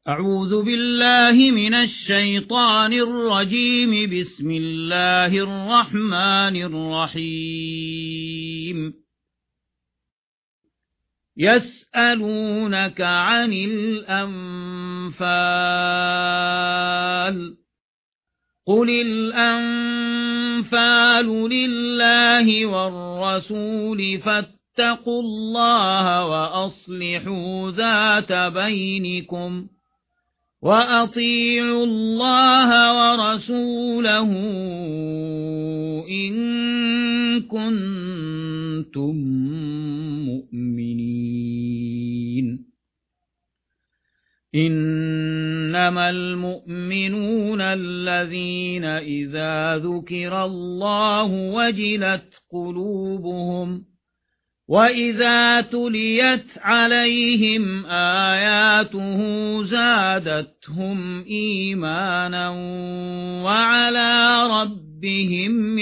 أعوذ بالله من الشيطان الرجيم. بسم الله الرحمن الرحيم. يسألونك عن الأنفال قل الأنفال لله والرسول فاتقوا الله وأصلحوا ذات بينكم وأطيعوا الله ورسوله إن كنتم مؤمنين. إنما المؤمنون الذين إذا ذكر الله وجلت قلوبهم وإذا تليت عليهم آياته زادتهم إيمانا وعلى ربهم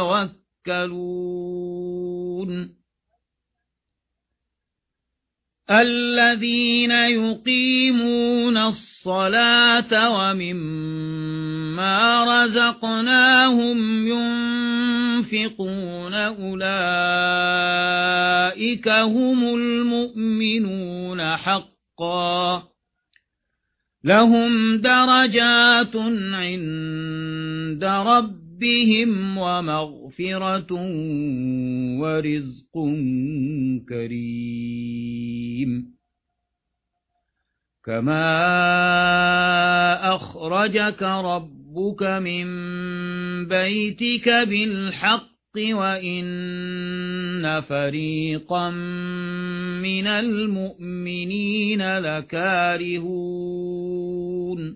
يتوكلون. الذين يقيمون الصلاة ومما رزقناهم ينفقون أولئك هم المؤمنون حقا لهم درجات عند ربهم ومغفرة ورزق كريم. كما أخرجك ربك من بيتك بالحق وإن فريقا من المؤمنين لكارهون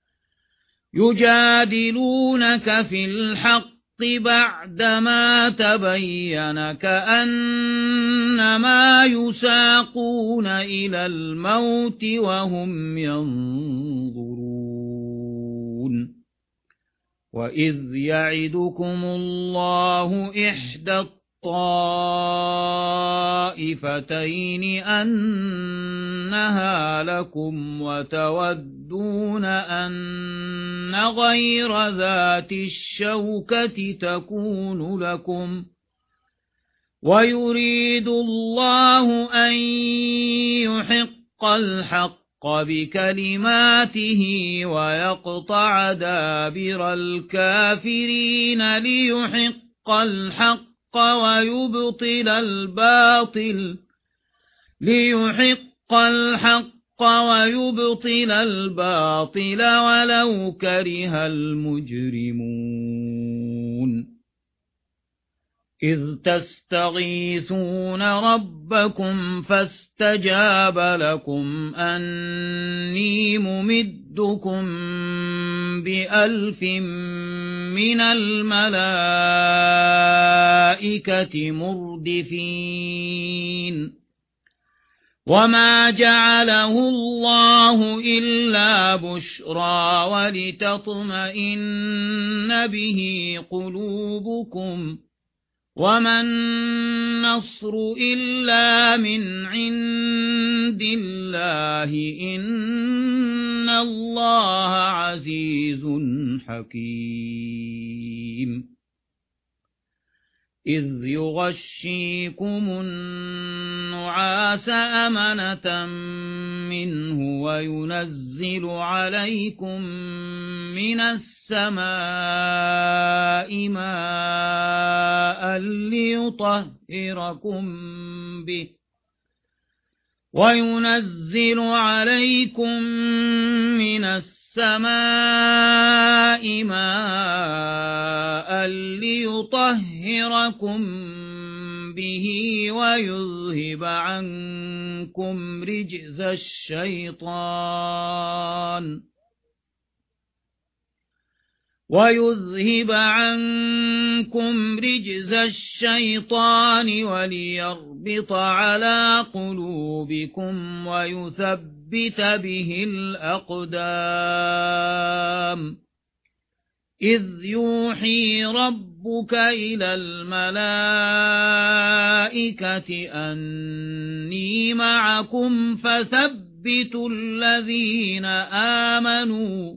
يجادلونك في الحق بعدما تبين كأنما يساقون إلى الموت وهم ينظرون. وإذ يعدكم الله إحدى الطائفتين أنها لكم وتودون أن غير ذات الشوكة تكون لكم ويريد الله أن يحق الحق بكلماته ويقطع دابر الكافرين ليحق الحق ويبطل الباطل ولو كره المجرمون. إذ تستغيثون ربكم فاستجاب لكم أني ممدكم ب1000 من الملائكة مردفين. وما جعله الله إلا بشرى ولتطمئن به قلوبكم وما النصر إلا من عند الله إن الله عزيز حكيم. إذ يغشيكم النعاس أمنة منه وينزل عليكم من السماء ماء ليطهركم به ويذهب عنكم رجز الشيطان وليربط على قلوبكم ويثبت به الأقدام. إذ يوحي ربكم ربك إلى الملائكة أني معكم فثبتوا الذين آمنوا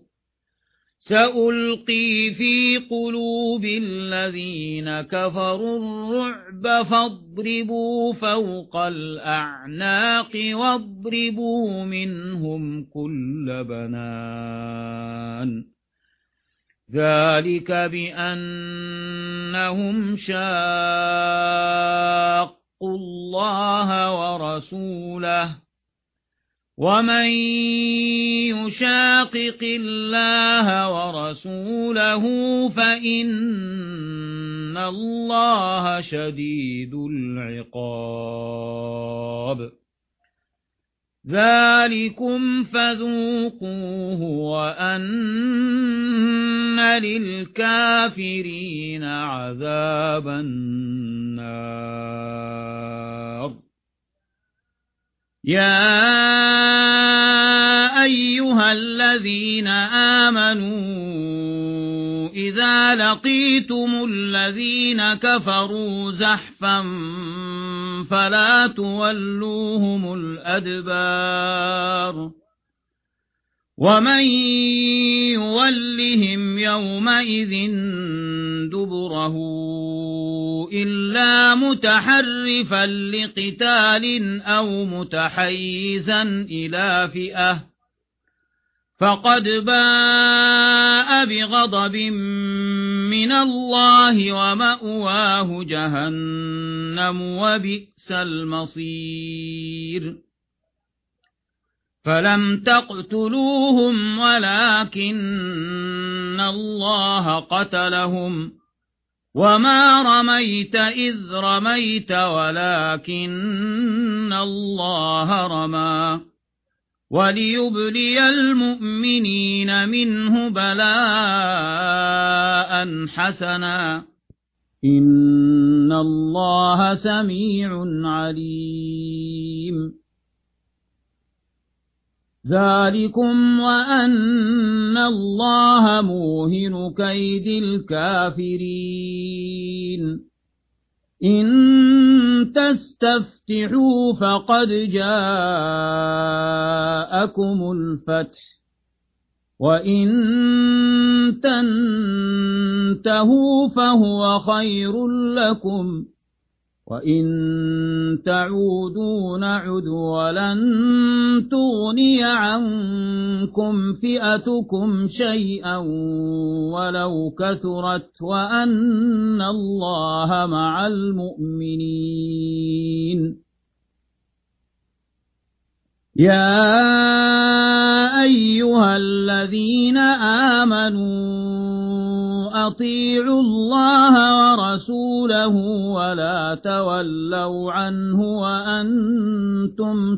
سألقي في قلوب الذين كفروا الرعب فاضربوا فوق الأعناق واضربوا منهم كل بنان ذلك بأنهم شاقوا الله ورسوله ومن يشاقق الله ورسوله فإن الله شديد العقاب ذلكم فذوقوه وأن للكافرين عذاب النار يا أيها الذين آمنوا إذا لقيتم الذين كفروا زحفا فلا تولوهم الأدبار ومن يولهم يومئذ دبره إلا متحرفا لقتال أو متحيزا إلى فئة فقد باء بغضب من الله ومأواه جهنم وبئس المصير فلم تقتلوهم ولكن الله قتلهم وما رميت إذ رميت ولكن الله رمى وليبلي المؤمنين منه بلاء حسنا إن الله سميع عليم ذلكم وأن الله موهن كيد الكافرين إن تستفتحوا فقد جاءكم الفتح وإن تنتهوا فهو خير لكم وإن تعودوا نعد ولن تغني عنكم فئتكم شيئا ولو كثرت وأن الله مع المؤمنين يا أيها الذين آمنوا أطيعوا الله ورسوله ولا تولوا عنه وأنتم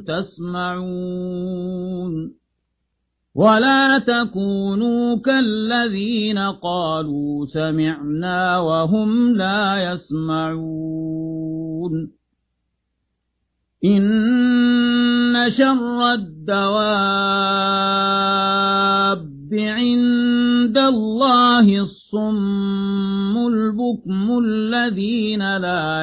تسمعون ولا تكونوا كالذين قالوا سمعنا وهم لا يسمعون إن شر الدواب عند الله الصم البكم الذين لا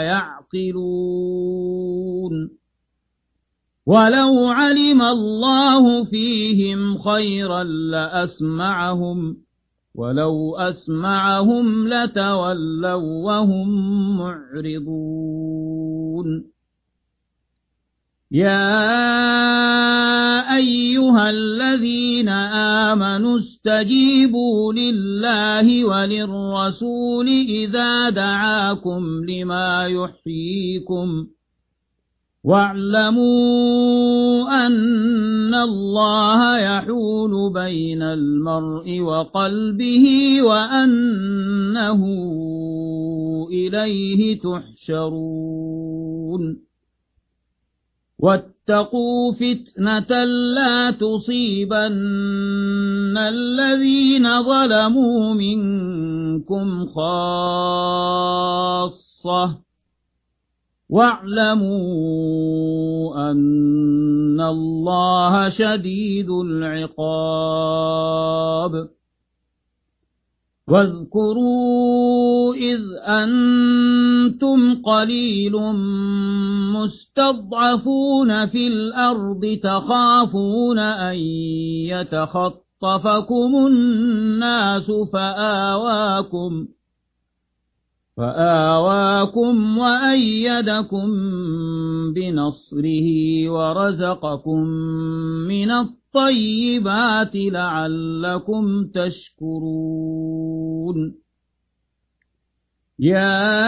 يعقلون ولو علم الله فيهم خيرا لأسمعهم ولو أسمعهم لتولوا وهم معرضون يا أيها الذين آمنوا استجيبوا لله وللرسول إذا دعاكم لما يحييكم واعلموا أن الله يحول بين المرء وقلبه وأنه إليه تحشرون واتقوا فتنة لا تصيبن الذين ظلموا منكم خاصة واعلموا أن الله شديد العقاب واذكروا إذ أنتم قليل مستضعفون في الأرض تخافون أن يتخطفكم الناس فآواكم وأيدكم بنصره ورزقكم من الطيبات لعلكم تشكرون يا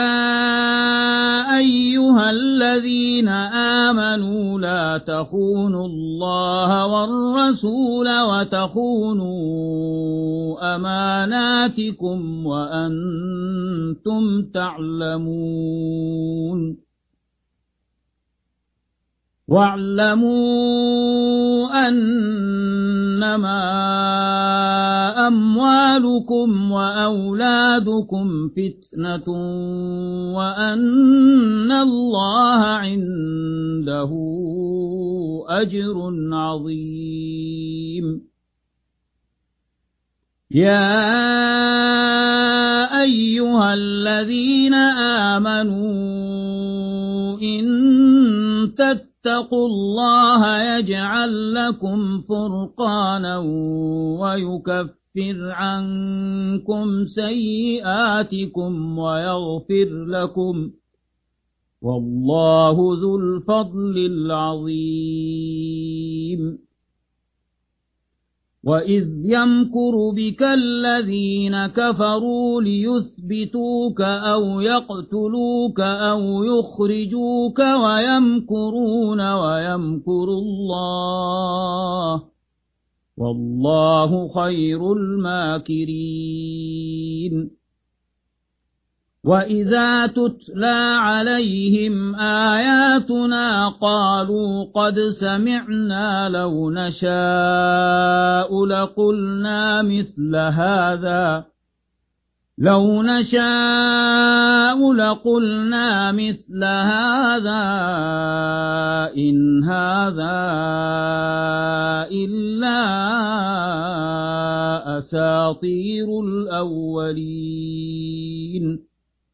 أيها الذين آمنوا لا تخونوا الله والرسول وتخونوا أماناتكم وأنتم تعلمون واعلموا أنما أموالكم وأولادكم فتنة وأن الله عنده أجر عظيم يا أيها الذين آمنوا إن تتقوا الله يجعل لكم فرقانا ويكفر عنكم سيئاتكم ويغفر لكم والله ذو الفضل العظيم وإذ يمكر بك الذين كفروا ليثبتوك أو يقتلوك أو يخرجوك ويمكرون ويمكر الله والله خير الماكرين وإذا تتلى عليهم آياتنا قالوا قد سمعنا لو نشاء لقلنا مثل هذا إن هذا إلا أساطير الأولين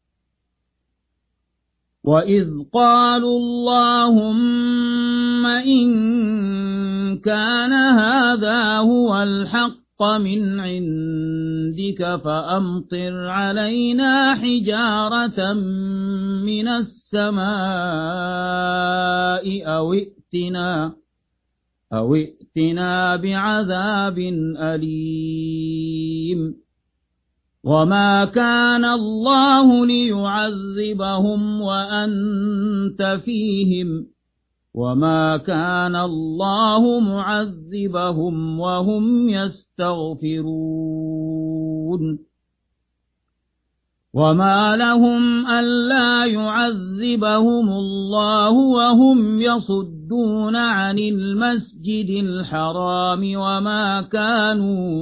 وإذ قالوا اللهم إن كان هذا هو الحق من عندك فأمطر علينا حجارة من السماء أو ائتنا بعذاب أليم وما كان الله ليعذبهم وأنت فيهم وما كان الله معذبهم وهم يستغفرون وما لهم ألا يعذبهم الله وهم يصدون عن المسجد الحرام وما كانوا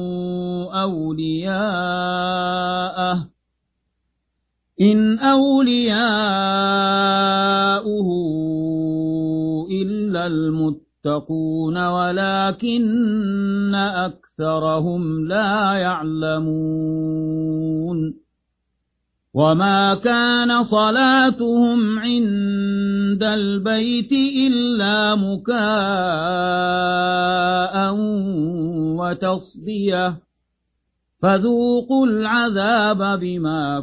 أولياءه إن أولياؤه إلا المتقون ولكن أكثرهم لا يعلمون وما كان صلاتهم عند البيت إلا مكاء وتصدية فذوقوا العذاب بما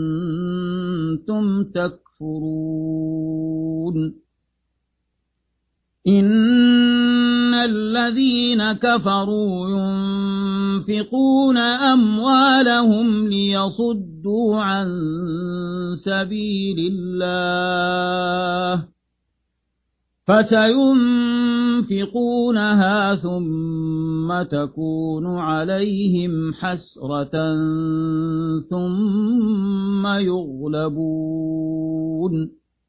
كنتم تكفرون إن الذين كفروا ينفقون أموالهم ليصدوا عن سبيل الله فسينفقونها ثم تكون عليهم حسرة ثم يغلبون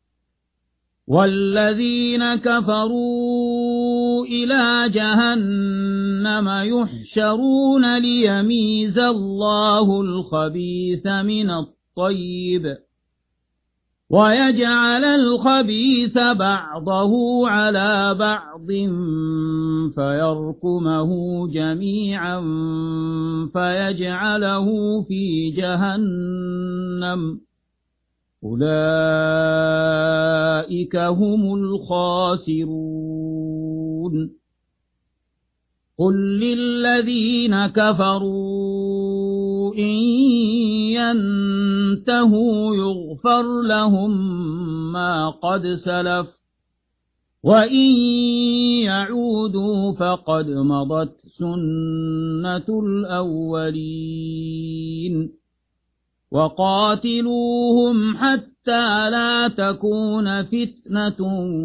والذين كفروا إلى جهنم يحشرون ليميز الله الخبيث من الطيب ويجعل الخبيث بعضه على بعض فيركمه جميعا فيجعله في جهنم أولئك هم الخاسرون قل للذين كفروا إن ينتهوا يغفر لهم ما قد سلف وإن يعودوا فقد مضت سنة الأولين وقاتلوهم حتى لا تكون فتنة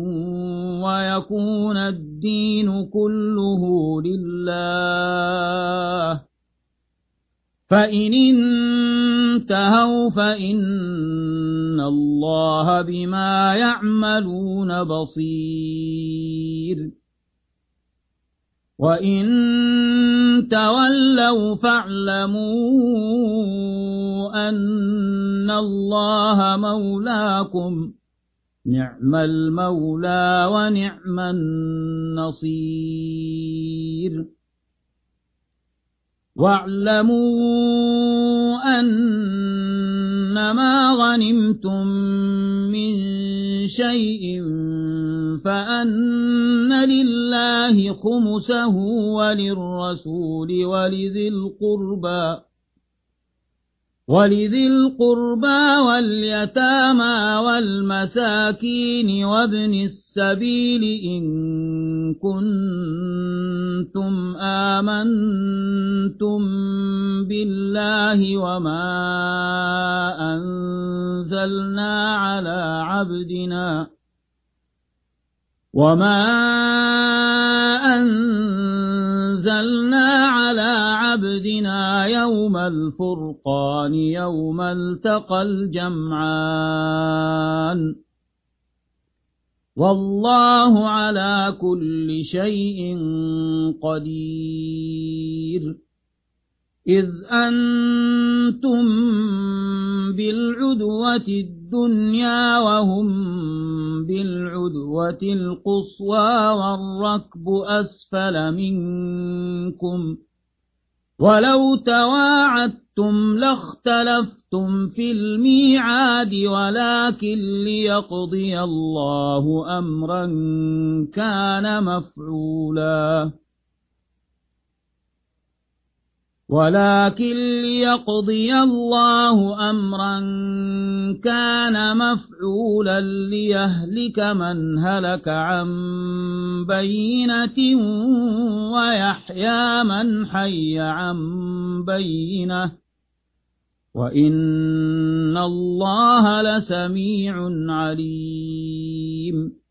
ويكون الدين كله لله فإن انتهوا فإن الله بما يعملون بصير وإن تولوا فاعلموا أن الله مولاكم نعم المولى ونعم النصير واعلموا أنما غنمتم من شيء فأن لله خمسه وللرسول ولذي القربى واليتامى والمساكين وابن السبيل إن كنتم آمنتم بالله وما أنزلنا على عبدنا يوم الفرقان يوم التقى الجمعان والله على كل شيء قدير إذ أنتم بالعدوة الدنيا وهم بالعدوة القصوى والركب أسفل منكم ولو تواعدتم لاختلفتم في الميعاد ولكن ليقضي الله أمرا كان مفعولا ليهلك من هلك عن بينة ويحيى من حي عن بينة وإن الله لسميع عليم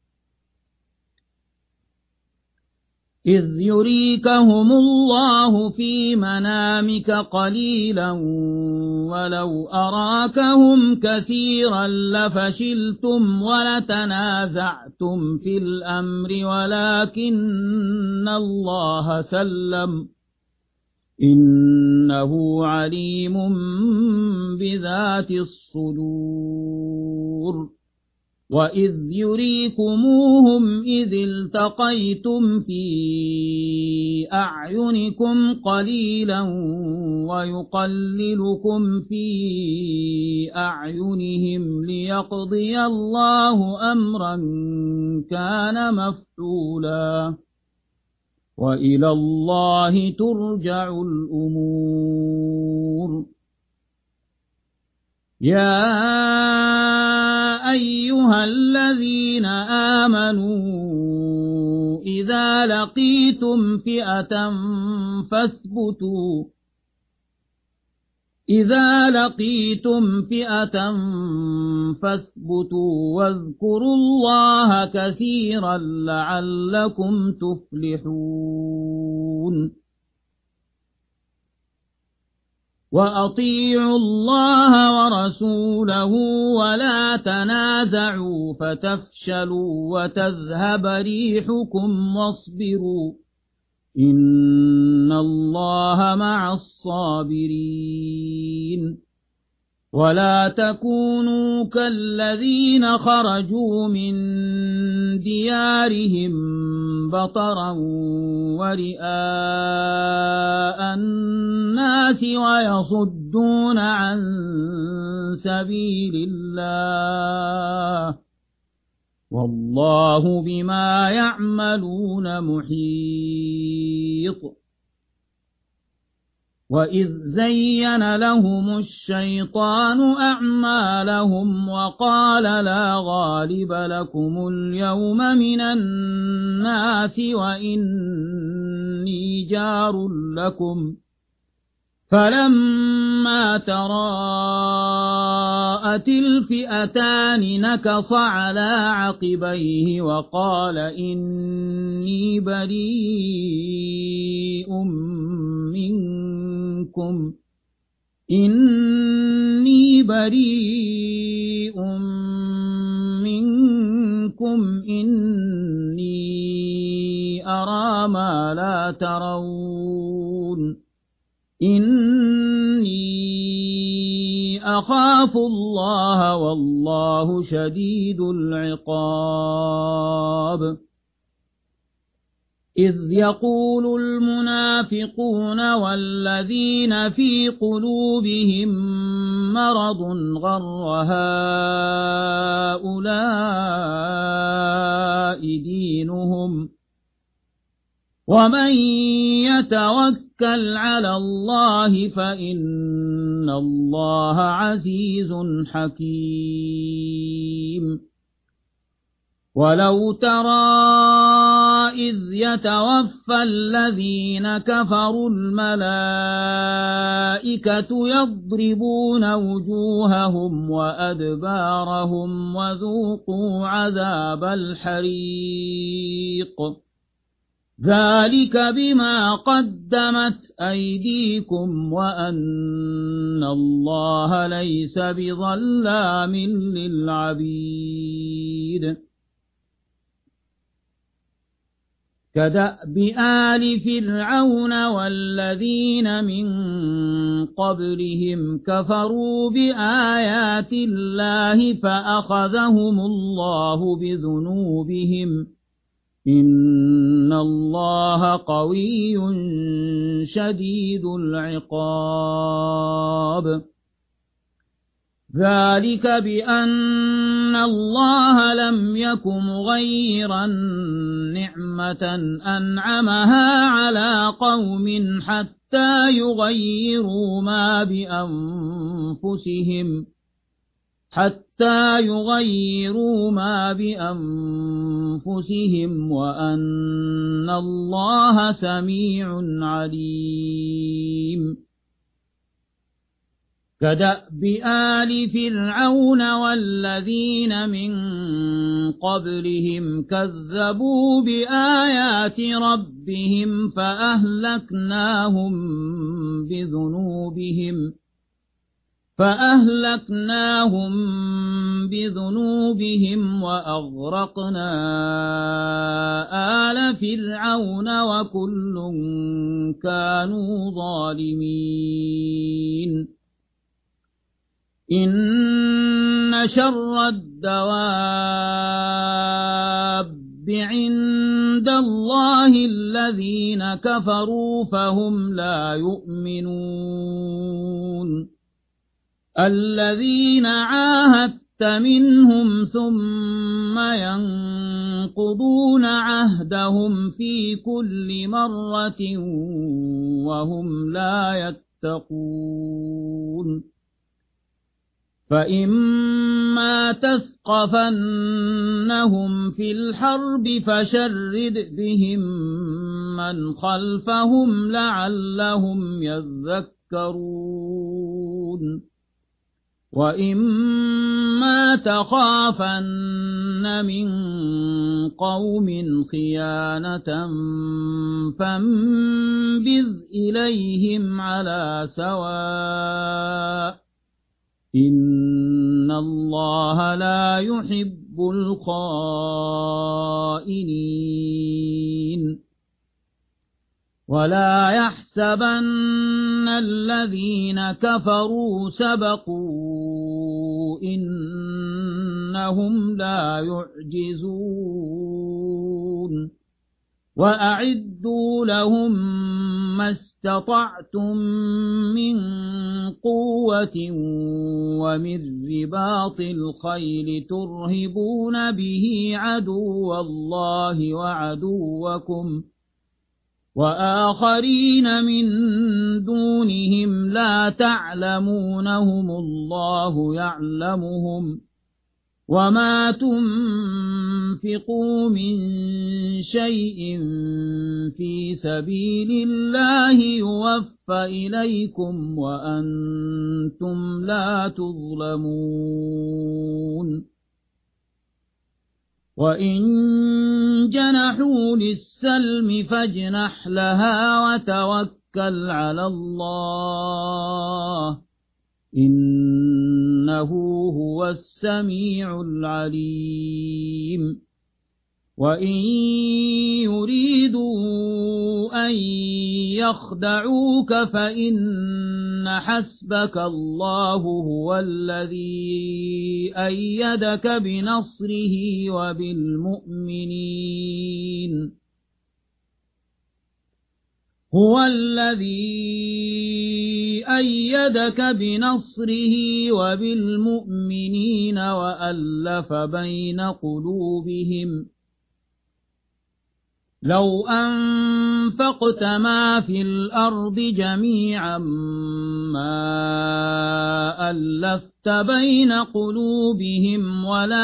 إذ يريكهم الله في منامك قليلا ولو أراكهم كثيرا لفشلتم ولتنازعتم في الأمر ولكن الله سلم إنه عليم بذات الصدور وإذ يريكموهم إذ التقيتم في أعينكم قليلا ويقللكم في أعينهم ليقضي الله أمرا كان مفعولا وإلى الله ترجع الأمور يا أيها الذين آمنوا إذا لقيتم فئة فاثبتوا واذكروا الله كثيرا لعلكم تفلحون وأطيعوا الله ورسوله ولا تنازعوا فتفشلوا وتذهب ريحكم واصبروا إن الله مع الصابرين ولا تكونوا كالذين خرجوا من ديارهم بطرا ورئاء الناس ويصدون عن سبيل الله والله بما يعملون محيط وإذ زين لهم الشيطان أعمالهم وقال لا غالب لكم اليوم من الناس وإني جار لكم فلما تراءت الفئتان نكص على عقبيه وقال إني بريء منكم إني أرى ما لا ترون إني أخاف الله والله شديد العقاب إذ يقول المنافقون والذين في قلوبهم مرض غر هؤلاء دينهم ومن يتوكل على الله فإن الله عزيز حكيم ولو ترى إذ يتوفى الذين كفروا الملائكة يضربون وجوههم وأدبارهم وذوقوا عذاب الحريق ذلك بما قدمت أيديكم وأن الله ليس بظلام للعبيد كدأب آل فرعون والذين من قبلهم كفروا بآيات الله فأخذهم الله بذنوبهم إن الله قوي شديد العقاب ذلك بأن الله لم يك مغيرا نعمة أنعمها على قوم حتى يغيروا ما بأنفسهم وأن الله سميع عليم كدأب آل فرعون والذين من قبلهم كذبوا بآيات ربهم فأهلكناهم بذنوبهم وأغرقنا آل فرعون وكل كانوا ظالمين إن شر الدواب عند الله الذين كفروا فهم لا يؤمنون الذين عاهدت منهم ثم ينقضون عهدهم في كل مرة وهم لا يتقون فإما تثقفنهم في الحرب فشرد بهم من خلفهم لعلهم يذكرون وإما تخافن من قوم خيانة فانبذ إليهم على سواء إن الله لا يحب الخائنين ولا يحسبن الذين كفروا سبقوا إنهم لا يعجزون وأعدوا لهم ما استطعتم من قوة ومن رباط الخيل ترهبون به عدو الله وعدوكم وآخرين من دونهم لا تعلمونهم الله يعلمهم وما تنفقوا من شيء في سبيل الله يوفى إليكم وأنتم لا تظلمون وإن جنحوا للسلم فاجنح لها وتوكل على الله إنه هو السميع العليم وإن يريدوا أن يخدعوك فإن حسبك الله هو الذي أيدك بنصره وبالمؤمنين هو الذي أيدك بنصره وبالمؤمنين وألف بين قلوبهم لو أنفقت ما في الأرض جميعا ما ألفت بين قلوبهم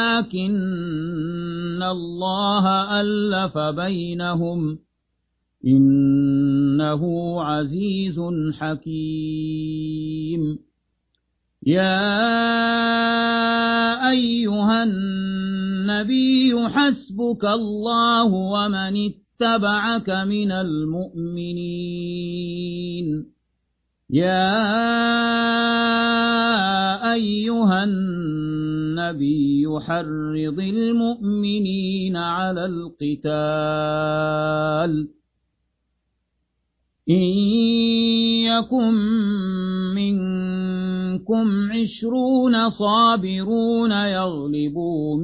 ولكن الله ألف بينهم إنه عزيز حكيم يا أيها النبي حسبك الله ومن اتبعك من المؤمنين يا أيها النبي حرض المؤمنين على القتال إن يكن منكم 20 صابرون يغلبوا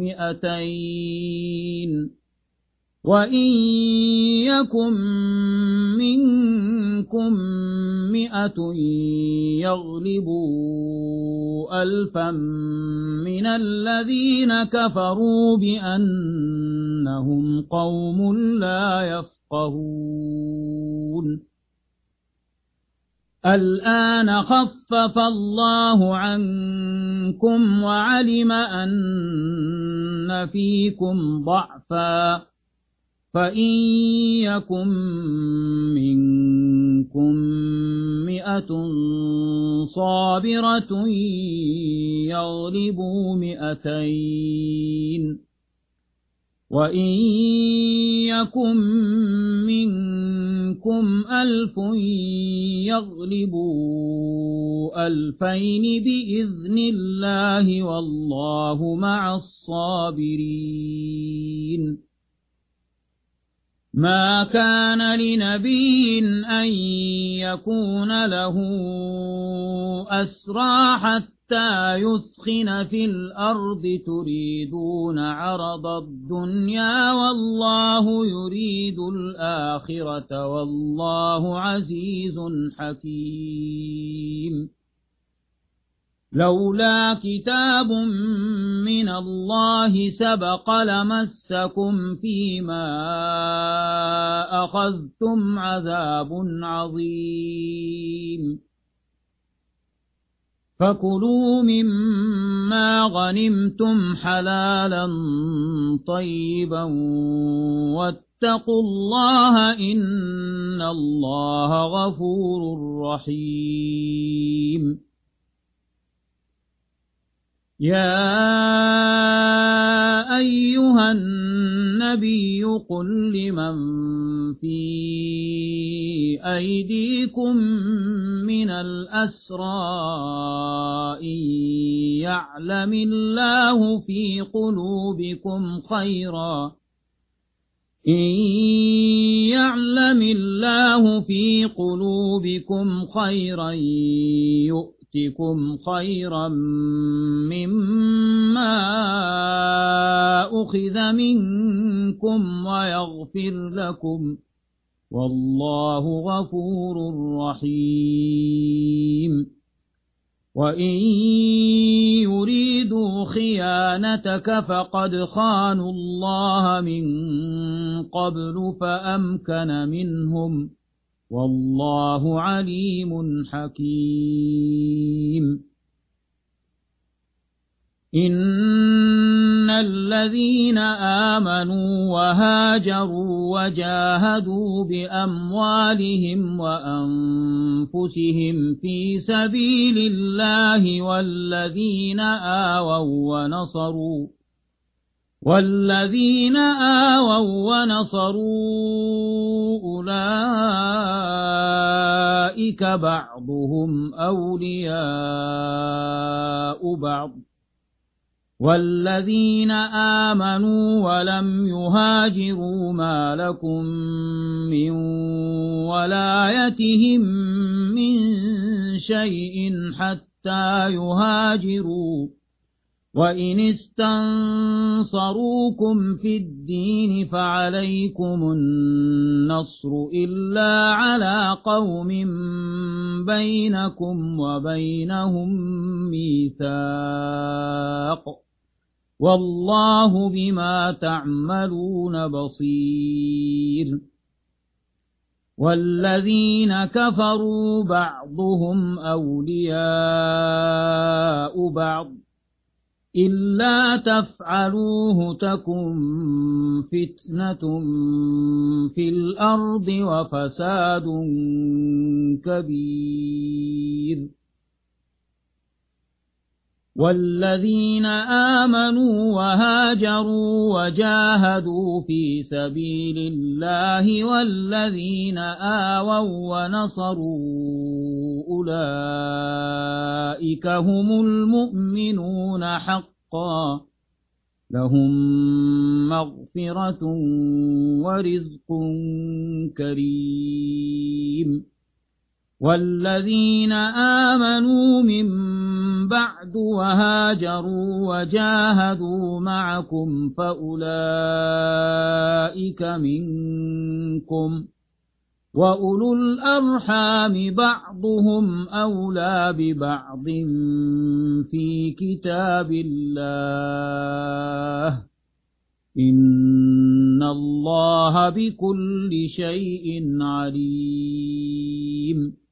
200 وإن يكن منكم 100 يغلبوا 1000 من الذين كفروا بأنهم قوم لا يفقهون الآن خفف الله عنكم وعلم أن فيكم ضعفا فإن يكن منكم 100 صابرة يغلبوا 200 وإن يكن منكم 1000 يغلبوا 2000 بإذن الله والله مع الصابرين ما كان لنبي أن يكون له أسرى حتى يثخن في الأرض تريدون عرض الدنيا والله يريد الآخرة والله عزيز حكيم لولا كتاب من الله سبق لمسكم فيما أخذتم عذاب عظيم فكلوا مما غنمتم حلالا طيبا واتقوا الله إن الله غفور رحيم يا أيها النبي قل لمن في أيديكم من الأسرى إن يعلم الله في قلوبكم خيرا إن يعلم الله في قلوبكم خيرا يؤتكم خيرا مما أخذ منكم ويغفر لكم والله غفور رحيم وإن يريدوا خيانتك فقد خانوا الله من قبل فأمكن منهم والله عليم حكيم إن الذين آمنوا وهاجروا وجاهدوا بأموالهم وأنفسهم في سبيل الله والذين آووا ونصروا أولئك بعضهم أولياء بعض والذين آمنوا ولم يهاجروا ما لكم من ولايتهم من شيء حتى يهاجروا وإن استنصروكم في الدين فعليكم النصر إلا على قوم بينكم وبينهم ميثاق والله بما تعملون بصير والذين كفروا بعضهم أولياء بعض إلا تفعلوه تكن فتنة في الأرض وفساد كبير والذين آمنوا وهاجروا وجاهدوا في سبيل الله والذين آووا ونصروا أولئك هم المؤمنون حقا لهم مغفرة ورزق كريم والذين آمنوا من بعد وهاجروا وجاهدوا معكم فأولئك منكم وأولو الأرحام بعضهم أولى ببعض في كتاب الله إن الله بكل شيء عليم